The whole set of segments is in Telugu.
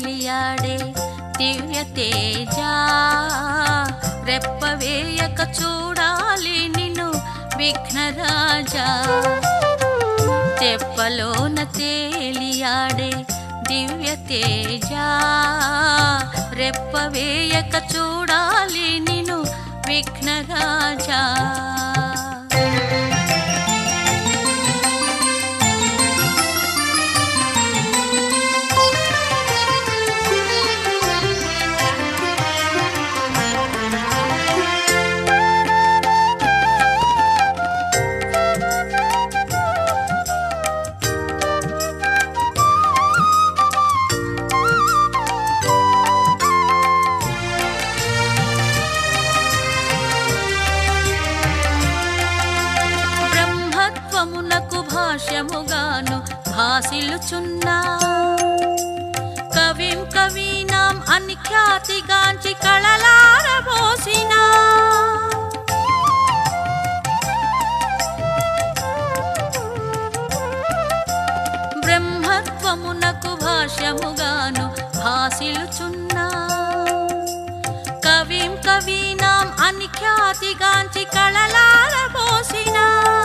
తేలియాడే దివ్య తేజ రెప్పవేయక చూడాలి నిన్ను విఘ్నరాజా తెప్పలోన తేలియాడే దివ్య తేజ రెప్పవేయక చూడాలి నిన్ను విఘ్నరాజా భాష్యముగాను భాసిల్లుచున్నా కవిం కవీనాం అని ఖ్యాతిగాంచి కళలారబోసినా బ్రహ్మత్వమునకు భాష్యముగాను భాసిల్లుచున్నా కవిం కవీనాం అని ఖ్యాతిగాంచి కళలారబోసినా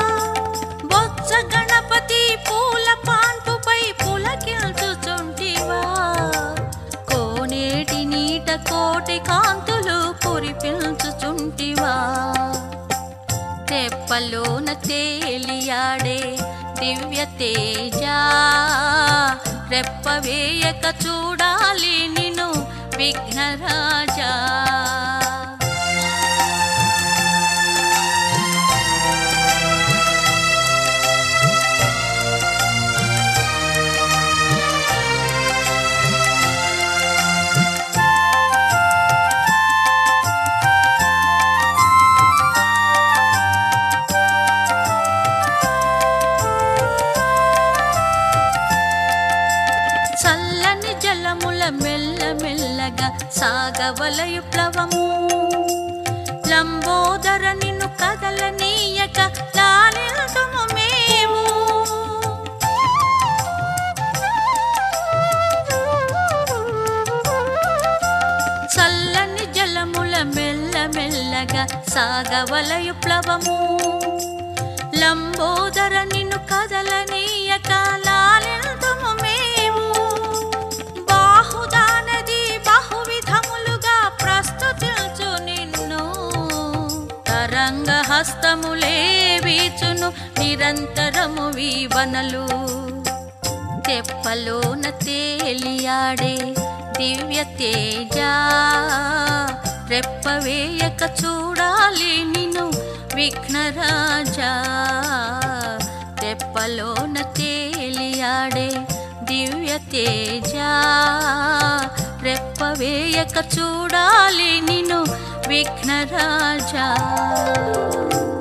గణపతి పూల పాన్పుపై పులకిల్చుచుంటివా కోనేటి నీట కోటి కాంతులు కురిపించుచుంటివా తెప్పలోన తేలియాడే దివ్య తేజ రెప్పవేయక చూడాలి నిన్ను విఘ్నరాజా చల్లని జలముల మెల్ల మెల్లగా సాగవలయు ప్లవము లంబోదర నిన్ను కదలనీయక లాలిల్తుము మేము చల్లని జలముల మెల్ల మెల్లగా సాగవలయు ప్లవము లంబోదర నిన్ను కదలనీయక లాలిల్తుము మేము బాహుదానది బహువిధములుగా ప్రస్తుతించు నిన్ను తరంగ హస్తములే వీచును నిరంతరము వీవనలు తెప్పలోన తేలియాడే దివ్య తేజ రెప్పవేయక చూడాలి నిన్ను విఘ్నరాజా తెప్పలోన తేలియాడే దివ్య తేజ రెప్పవేయక చూడాలి నిన్ను విఘ్నరాజా